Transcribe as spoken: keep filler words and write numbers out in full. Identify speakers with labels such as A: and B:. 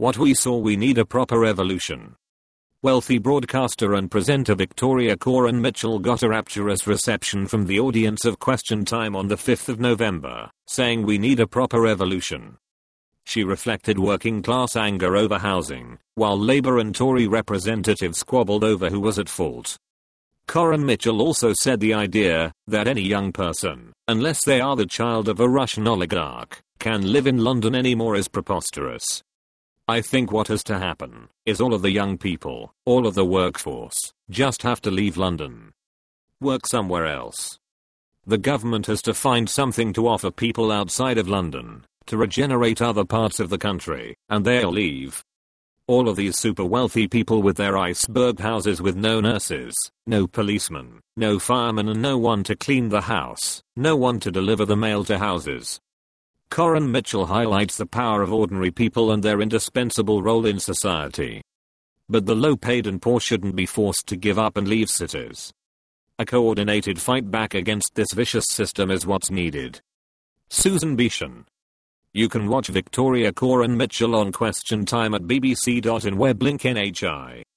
A: What we saw, we need a proper revolution. Wealthy broadcaster and presenter Victoria Coren Mitchell got a rapturous reception from the audience of Question Time on the fifth of November, saying we need a proper revolution. She reflected working class anger over housing, while Labour and Tory representatives squabbled over who was at fault. Coren Mitchell also said the idea that any young person, unless they are the child of a Russian oligarch, can live in London anymore is preposterous. I think what has to happen is all of the young people, all of the workforce, just have to leave London. Work somewhere else. The government has to find something to offer people outside of London, to regenerate other parts of the country, and they'll leave. All of these super wealthy people with their iceberg houses with no nurses, no policemen, no firemen and no one to clean the house, no one to deliver the mail to houses. Coren Mitchell highlights the power of ordinary people and their indispensable role in society. But the low-paid and poor shouldn't be forced to give up and leave cities. A coordinated fight back against this vicious system is what's needed. Susan Beesham. You can watch Victoria Coren Mitchell on Question Time at b b c dot in web link N H I.